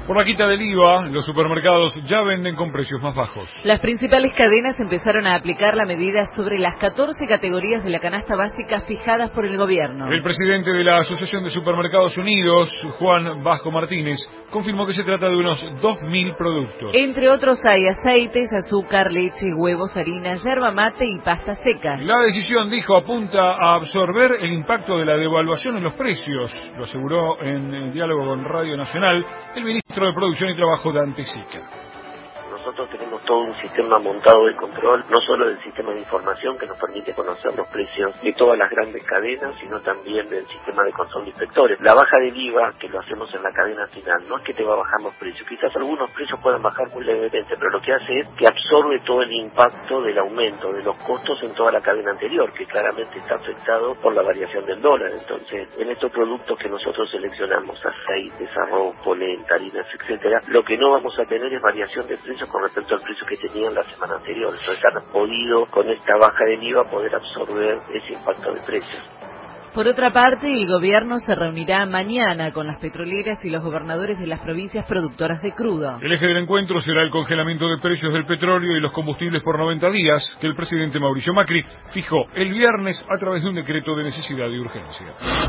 Por la quita del IVA, los supermercados ya venden con precios más bajos. Las principales cadenas empezaron a aplicar la medida sobre las 14 categorías de la canasta básica fijadas por el gobierno. El presidente de la Asociación de Supermercados Unidos, Juan Vasco Martínez, confirmó que se trata de unos 2.000 productos. Entre otros hay aceites, azúcar, leche, huevos, harina, yerba mate y pasta seca. La decisión, dijo, apunta a absorber el impacto de la devaluación en los precios, lo aseguró en diálogo con Radio Nacional el ministro de Producción y Trabajo, Dante Sica. Nosotros tenemos todo un sistema montado de control, no solo del sistema de información que nos permite conocer los precios de todas las grandes cadenas, sino también del sistema de control de inspectores. La baja del IVA, que lo hacemos en la cadena final, no es que te va a bajar los precios, quizás algunos precios puedan bajar muy levemente, pero lo que hace es que absorbe todo el impacto del aumento de los costos en toda la cadena anterior, que claramente está afectado por la variación del dólar. Entonces, en estos productos que nosotros seleccionamos, aceites, arroz, polenta, harinas, etcétera, lo que no vamos a tener es variación de precios con respecto al precio que tenían la semana anterior. Entonces han podido, con esta baja del IVA, poder absorber ese impacto de precios. Por otra parte, el gobierno se reunirá mañana con las petroleras y los gobernadores de las provincias productoras de crudo. El eje del encuentro será el congelamiento de precios del petróleo y los combustibles por 90 días, que el presidente Mauricio Macri fijó el viernes a través de un decreto de necesidad y urgencia.